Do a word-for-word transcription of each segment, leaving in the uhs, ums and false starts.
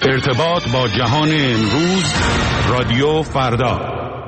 ارتباط با جهان امروز، رادیو فردا.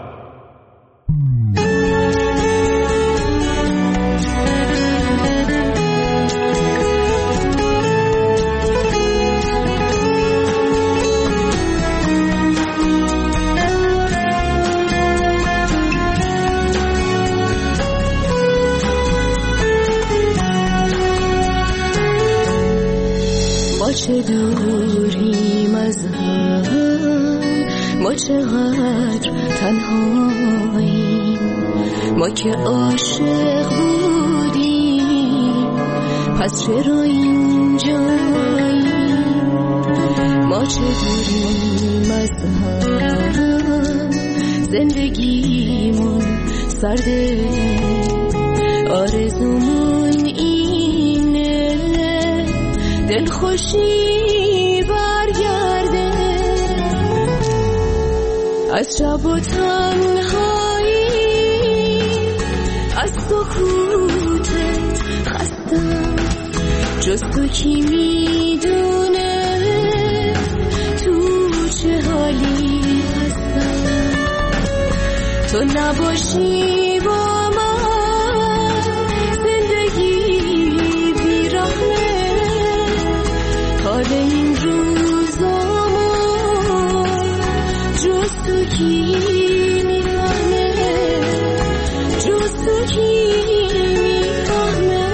ما چه دوریم از هم، ما چقدر تنهاییم، ما که عاشق بودیم پس چرا اینجاییم. ما چه دوریم از هم، زندگیمون سرده، آرزومون اینه دل خوشی برگرده. از شب و تنهایی، از سکوتت خستم، جز تو کی میدونه تو چه حالی هستم. تو نباشی با من زندگی بیرحمه، حال این روزامو جز تو کی میفهمه، جز تو کی میفهمه.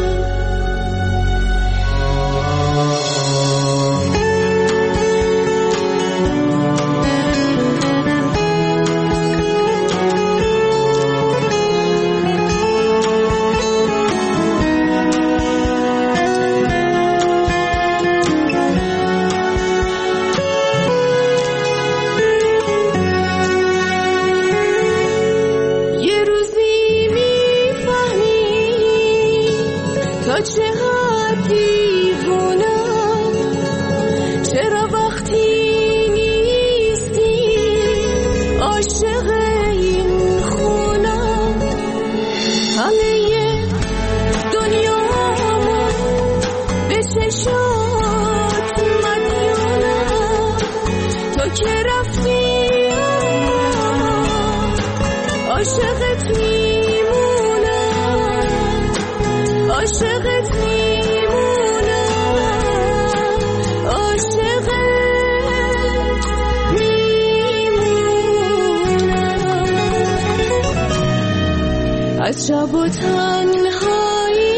از شب و تنهایی،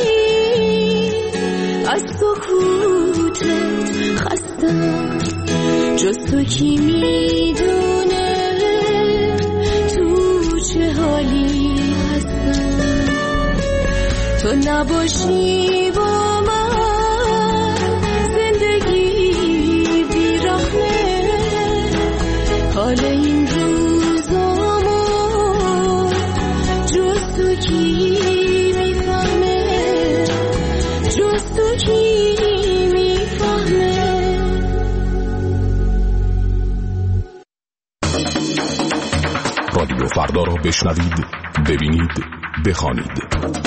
از سکوتت خستم، جز تو کی میدونه تو چه حالی هستم. تو نباشی با من زندگی بیرحمه، حال این روزامو جز تو کی میفهمه، جز تو کی میفهمه. رادیو فردا را بشنوید، ببینید، بخوانید.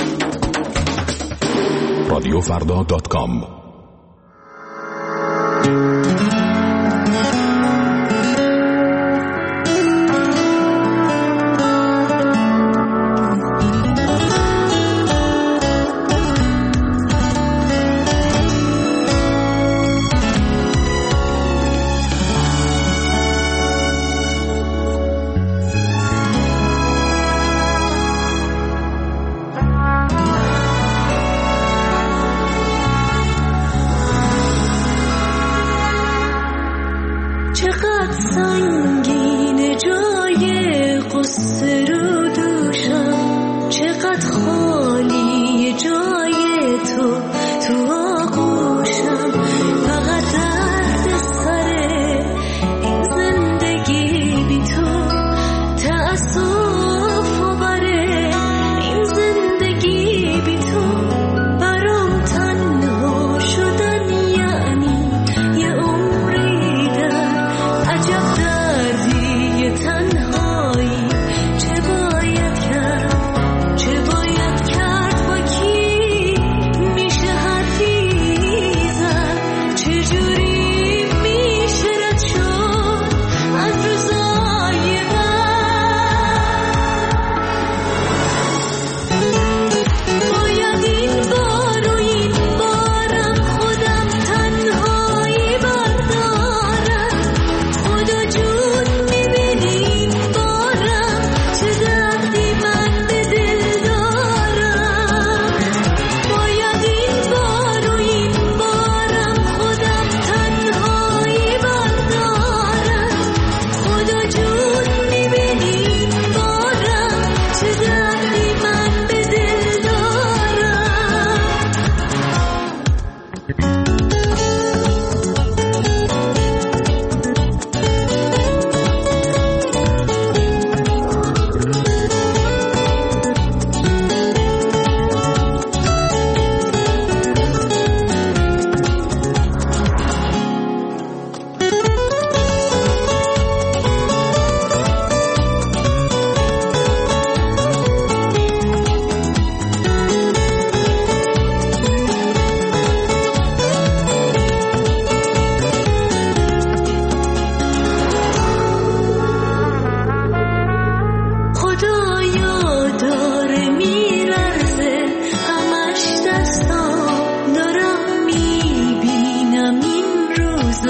رادیو فردا دات کام. عجب دردی تنهایی، چه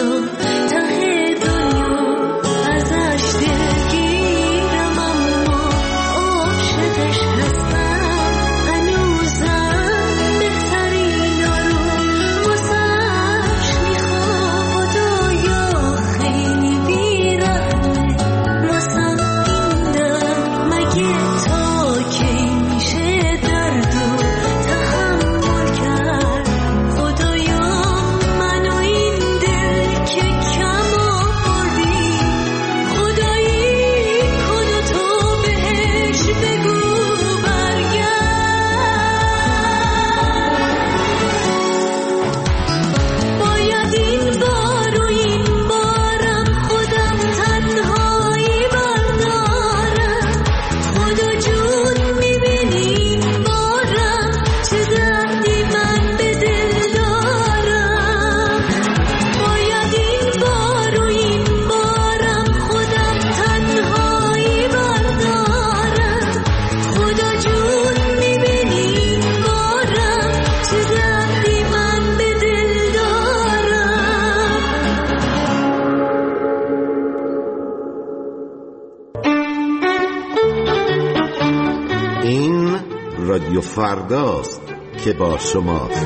رادیو فرداست که با شماست.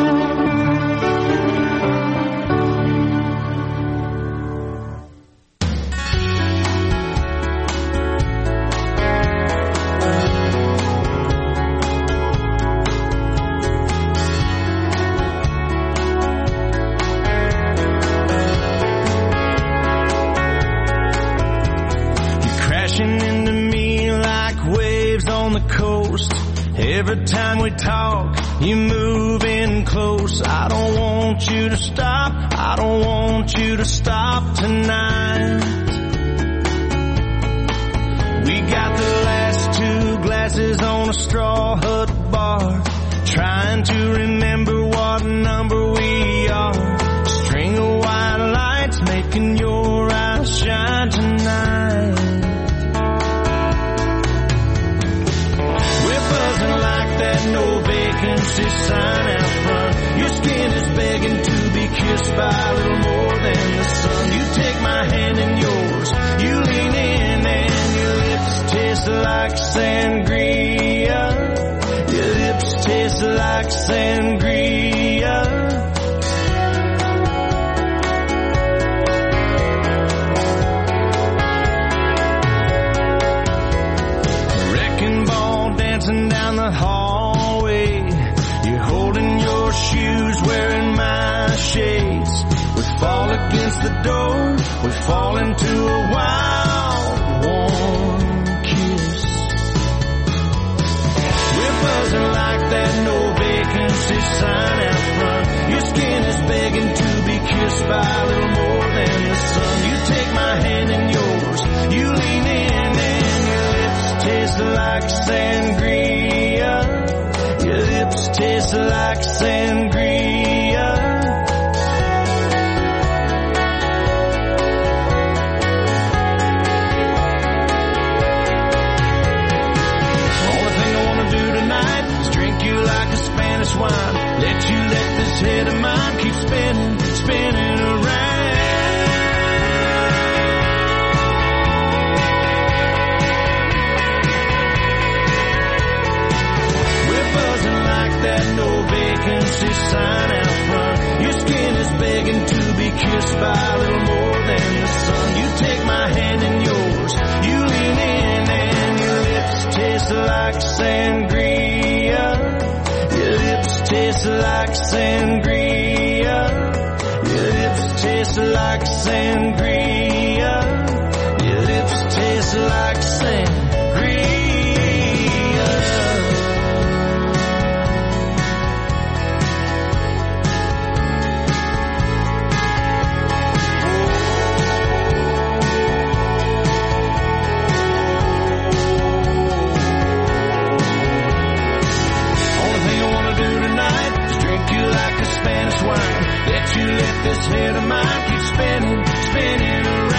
Every time we talk, you move in close. I don't want you to stop. I don't want you to stop tonight. We got the last two glasses on a straw hut bar, trying to remember what number we are. String of white lights making your eyes shine tonight. That no vacancy sign out front. Your skin is begging to be kissed by a little more than the sun. You take my hand in yours, you lean in and your lips taste like sangria. Your lips taste like sangria. Wrecking ball dancing down the hall. Shoes wearing my shades. We fall against the door. We fall into a wild, warm kiss. We're buzzing like that no vacancy sign out front. Your skin is begging to be kissed by a little more than the sun. You take my hand in yours. You lean in and your lips taste like sangria. Your lips taste like sangria. Only thing I wanna do tonight is drink you like a Spanish wine. Let you let this head of mine keep spinning, spinning around. We're buzzing like that no vacancy sign out front. Your skin is begging to be kissed by a little more than the sun. You take my hand in yours. You lean in and your lips taste like sangria. Your lips taste like sangria. Your lips taste like sangria. Your lips taste like sangria. Spanish wine. Let you let this head of mine keep spinning, spinning around.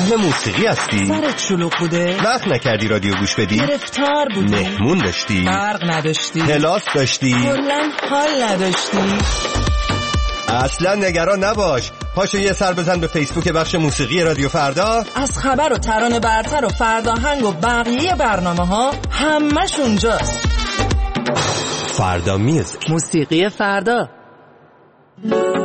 اهل موسیقی هستی؟ سرت شلوغ بوده؟ وقت نکردی رادیو گوش بدی؟ گرفتار بودی؟ مهمون داشتی؟ برق نداشتی؟ کلاس داشتی؟ کلاً حال نداشتی؟ اصلا نگران نباش، پاشو یه سر بزن به فیسبوک بخش موسیقی رادیو فردا. از خبر و ترانه برتر و فرداهنگ و بقیه برنامه ها همش اونجاست. فردا میوزیک، موسیقی فردا.